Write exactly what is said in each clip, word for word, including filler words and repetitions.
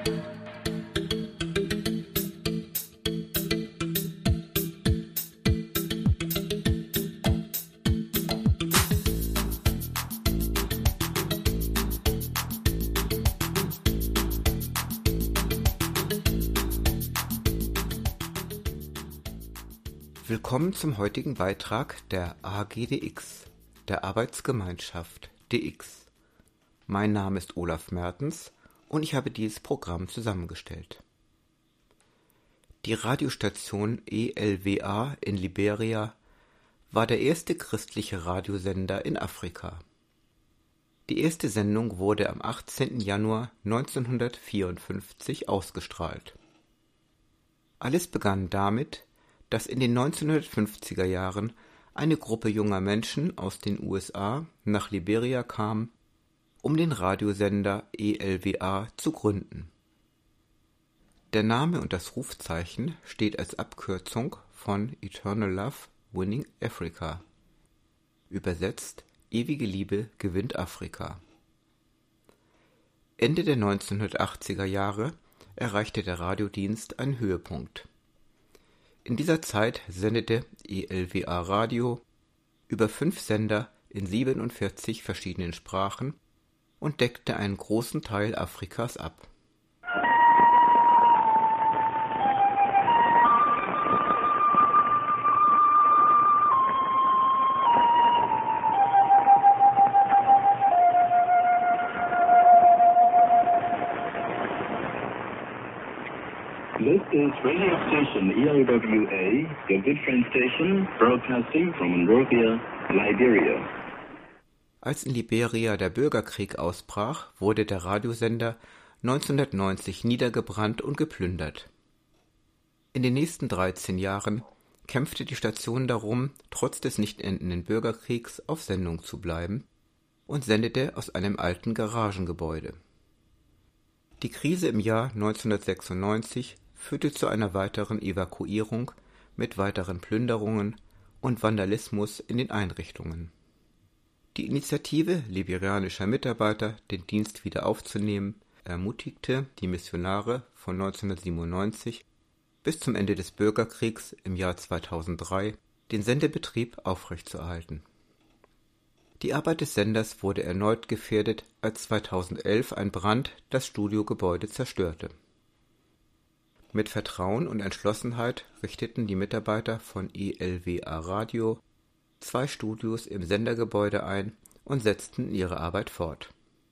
Willkommen zum heutigen Beitrag der A G D X, der Arbeitsgemeinschaft D X. Mein Name ist Olaf Mertens und ich habe dieses Programm zusammengestellt. Die Radiostation E L W A in Liberia war der erste christliche Radiosender in Afrika. Die erste Sendung wurde am achtzehnten Januar neunzehnhundertvierundfünfzig ausgestrahlt. Alles begann damit, dass in den neunzehnhundertfünfziger Jahren eine Gruppe junger Menschen aus den U S A nach Liberia kam, um den Radiosender E L W A zu gründen. Der Name und das Rufzeichen steht als Abkürzung von Eternal Love Winning Africa. Übersetzt: Ewige Liebe gewinnt Afrika. Ende der neunzehnhundertachtziger Jahre erreichte der Radiodienst einen Höhepunkt. In dieser Zeit sendete E L W A Radio über fünf Sender in siebenundvierzig verschiedenen Sprachen und deckte einen großen Teil Afrikas ab. This is radio station E L W A, your good friend station, broadcasting from Monrovia, Liberia. Als in Liberia der Bürgerkrieg ausbrach, wurde der Radiosender neunzehnhundertneunzig niedergebrannt und geplündert. In den nächsten dreizehn Jahren kämpfte die Station darum, trotz des nicht endenden Bürgerkriegs auf Sendung zu bleiben und sendete aus einem alten Garagengebäude. Die Krise im Jahr neunzehnhundertsechsundneunzig führte zu einer weiteren Evakuierung mit weiteren Plünderungen und Vandalismus in den Einrichtungen. Die Initiative liberianischer Mitarbeiter, den Dienst wieder aufzunehmen, ermutigte die Missionare von neunzehnhundertsiebenundneunzig bis zum Ende des Bürgerkriegs im Jahr zweitausenddrei, den Sendebetrieb aufrechtzuerhalten. Die Arbeit des Senders wurde erneut gefährdet, als zweitausendelf ein Brand das Studiogebäude zerstörte. Mit Vertrauen und Entschlossenheit richteten die Mitarbeiter von E L W A Radio zwei Studios im Sendergebäude ein und setzten ihre Arbeit fort.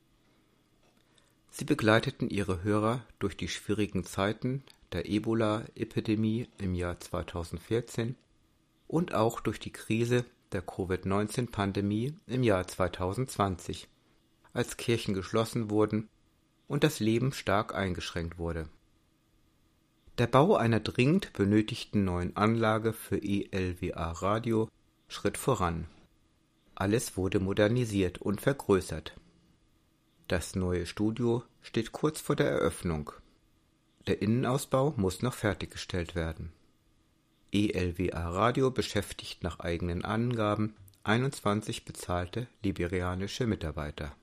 Sie begleiteten ihre Hörer durch die schwierigen Zeiten der Ebola-Epidemie im Jahr zweitausendvierzehn und auch durch die Krise der Covid neunzehn Pandemie im Jahr zweitausendzwanzig, als Kirchen geschlossen wurden und das Leben stark eingeschränkt wurde. Der Bau einer dringend benötigten neuen Anlage für E L W A Radio schritt voran. Alles wurde modernisiert und vergrößert. Das neue Studio steht kurz vor der Eröffnung. Der Innenausbau muss noch fertiggestellt werden. E L W A Radio beschäftigt nach eigenen Angaben einundzwanzig bezahlte liberianische Mitarbeiter.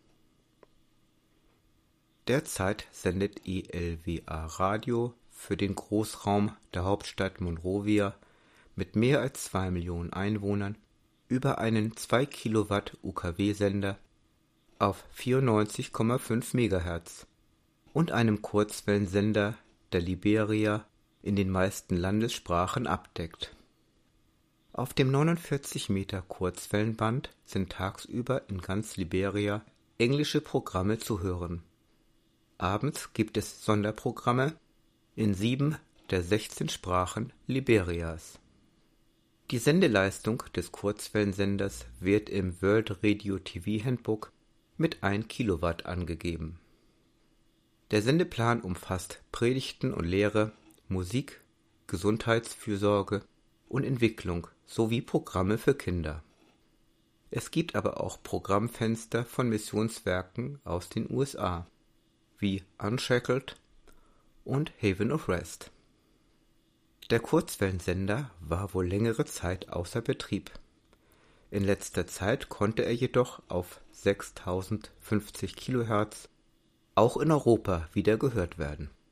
Derzeit sendet E L W A Radio für den Großraum der Hauptstadt Monrovia mit mehr als zwei Millionen Einwohnern über einen zwei Kilowatt U K W-Sender auf vierundneunzig Komma fünf Megahertz und einem Kurzwellensender, der Liberia in den meisten Landessprachen abdeckt. Auf dem neunundvierzig Meter Kurzwellenband sind tagsüber in ganz Liberia englische Programme zu hören. Abends gibt es Sonderprogramme in sieben der sechzehn Sprachen Liberias. Die Sendeleistung des Kurzwellensenders wird im World Radio T V Handbook mit ein Kilowatt angegeben. Der Sendeplan umfasst Predigten und Lehre, Musik, Gesundheitsfürsorge und Entwicklung sowie Programme für Kinder. Es gibt aber auch Programmfenster von Missionswerken aus den U S A, wie Unshackled und Haven of Rest. Der Kurzwellensender war wohl längere Zeit außer Betrieb. In letzter Zeit konnte er jedoch auf sechstausendfünfzig Kilohertz auch in Europa wieder gehört werden.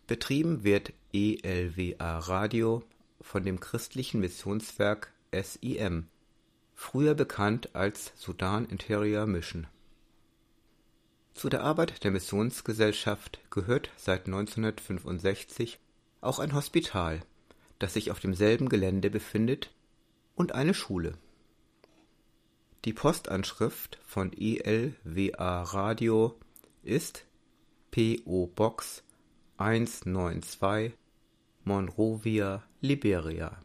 Betrieben wird E L W A Radio von dem christlichen Missionswerk S I M, früher bekannt als Sudan Interior Mission. Zu der Arbeit der Missionsgesellschaft gehört seit neunzehnhundertfünfundsechzig auch ein Hospital, das sich auf demselben Gelände befindet, und eine Schule. Die Postanschrift von E L W A Radio ist P O Box eins neun zwei, Monrovia, Liberia.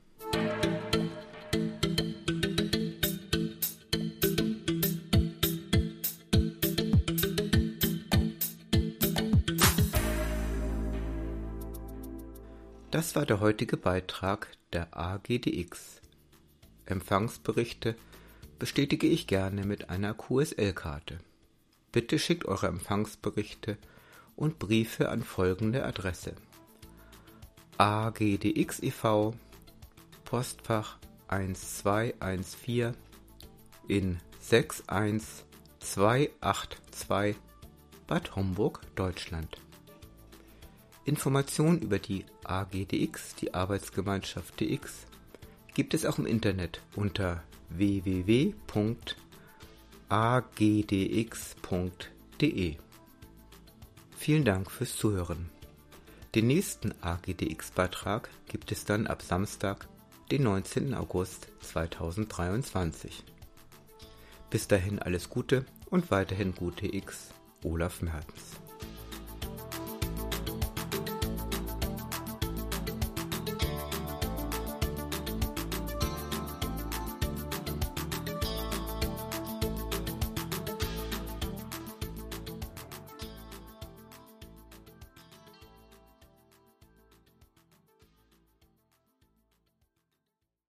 Das war der heutige Beitrag der A G D X. Empfangsberichte bestätige ich gerne mit einer Q S L-Karte. Bitte schickt eure Empfangsberichte und Briefe an folgende Adresse: A G D X e V, Postfach eins zwei eins vier in sechs eins zwei acht zwei, Bad Homburg, Deutschland. Informationen über die A G D X, die Arbeitsgemeinschaft D X, gibt es auch im Internet unter w w w punkt a g d x punkt d e. Vielen Dank fürs Zuhören. Den nächsten A G D X-Beitrag gibt es dann ab Samstag, den neunzehnten August zweitausenddreiundzwanzig. Bis dahin alles Gute und weiterhin gute X, Olaf Mertens.